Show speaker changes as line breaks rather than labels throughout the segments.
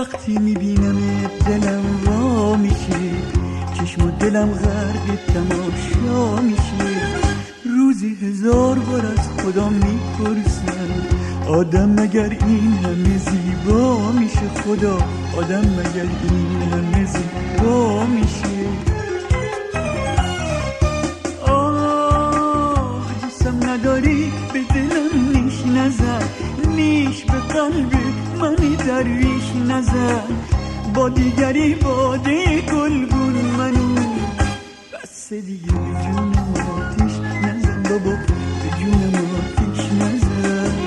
وقتی میبینم دلم وا میشه، چشم و دلم غرق تماشا میشه. روزی 1000 بار از خدا میپرسم آدم مگر این همه زیبا میشه؟ خدا آدم مگر این همه زیبا میشه؟ آه دوستم نداری به دلم نیش نزن، نیش به قلب من درویش نزن. با دیگری باده گلگون منو بس دیگه به جونم آتیش نزن بابا، به جونم آتیش نزن.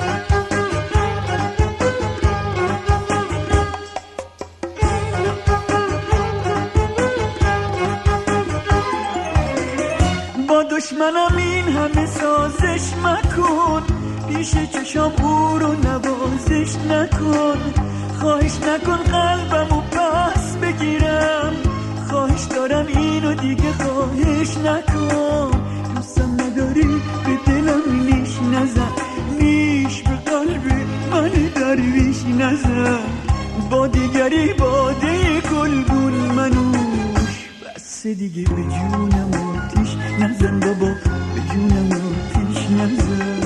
با دشمنم این همه سازش مکن، پیش چشام او رو نوازش نکن. خواهش نکن قلبمو پس بگیرم، خواهش دارم اینو دیگه خواهش نکن. دوستم نداری به دلم نیش نزن، نیش به قلب من درویش نزن. با دیگری باده گلگون منوش بس دیگه به جونم آتیش نزن بابا، به جونم آتیش نزن.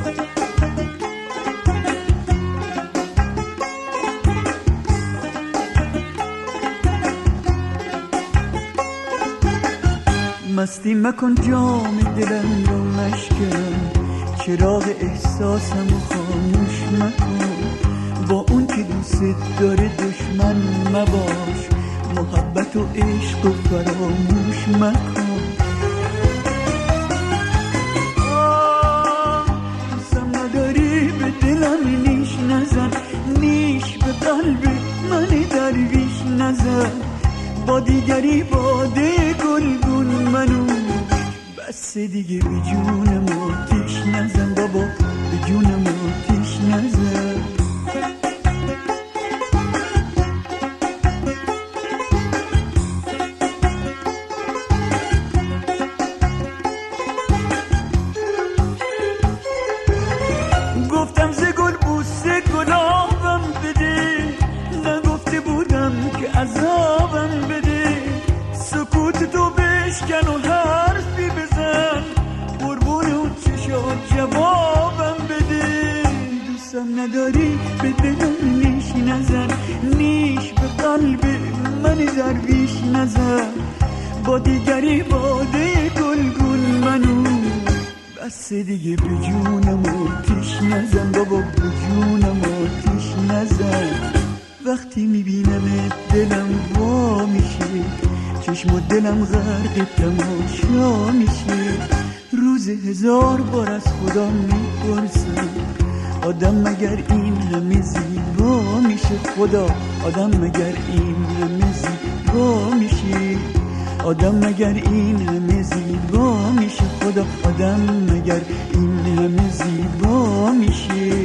مستی مکن جام دلم رو مشکن، چراغ احساسمو خاموش مکن. با اون که دوست داره دشمن مباش، محبت و عشق و فراموش مکن. دوستم نداری به دلم نیش نزن، نیش به قلب من درویش نزن. با دیگری باده گلگون منو بس دیگه به جونم آتیش نزن بابا، به جونم آتیش نزن. گفتم ز گل بوسه گلابم بده، نگفته بودم که عذابم بده. سکوت تو بشکن و حرفی بزن، قربون اون چشات جوابم بده. دوستم نداری به دلم نیش نزن، نیش به قلب من درویش نزن. با دیگری باده گلگون منو بس دیگه به جونم آتیش نزن بابا، به جونم آتیش نزن. وقتی میبینم دلم وا میشه، چشم و دلم غرق تماشا میشه. روز 1000 بار از خدا میپرسم آدم مگر این همه زیبا میشه؟ خدا آدم مگر این همه زیبا میشه؟ آدم مگر این همه زیبا میشه؟ خدا آدم مگر این همه زیبا میشه؟